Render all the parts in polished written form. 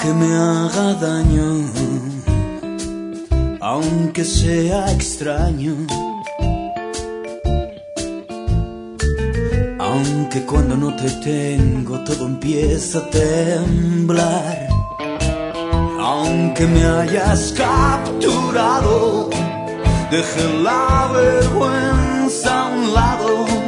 aunque me haga daño, aunque sea extraño, aunque cuando no te tengo todo empieza a temblar, aunque me hayas capturado, deje la vergüenza a un lado.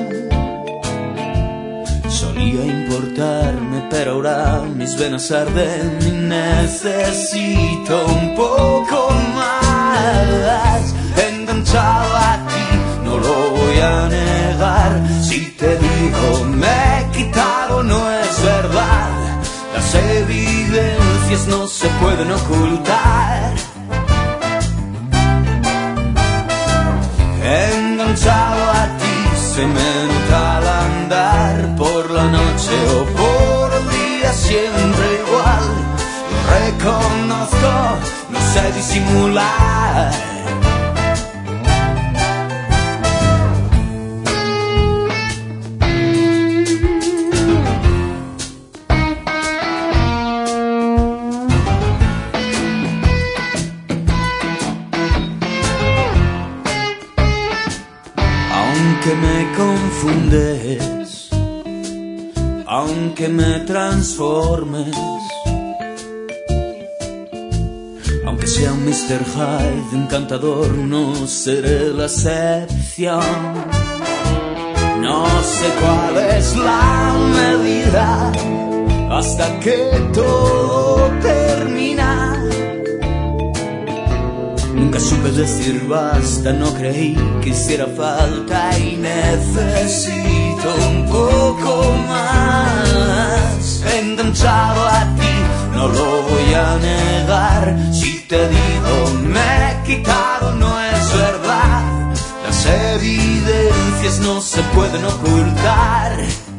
Solía importarme, pero ahora mis venas arden y necesito un poco más. Enganchado a ti, no lo voy a negar. Si te digo me he quitado, no es verdad. Las evidencias no se pueden ocultar. Enganchado a ti, se me nota al andar, por la noche o por el día, siempre igual. Lo reconozco, no sé disimular. Aunque me confundes, aunque me transformes, aunque sea un Mr. Hyde encantador, no seré la excepción. No sé cuál es la medida hasta que todo termina. Nunca supe decir basta, no creí que hiciera falta y necesito un poco más. Enganchado a ti, no lo voy a negar. Si te digo me he quitado, no es verdad. Las evidencias no se pueden ocultar.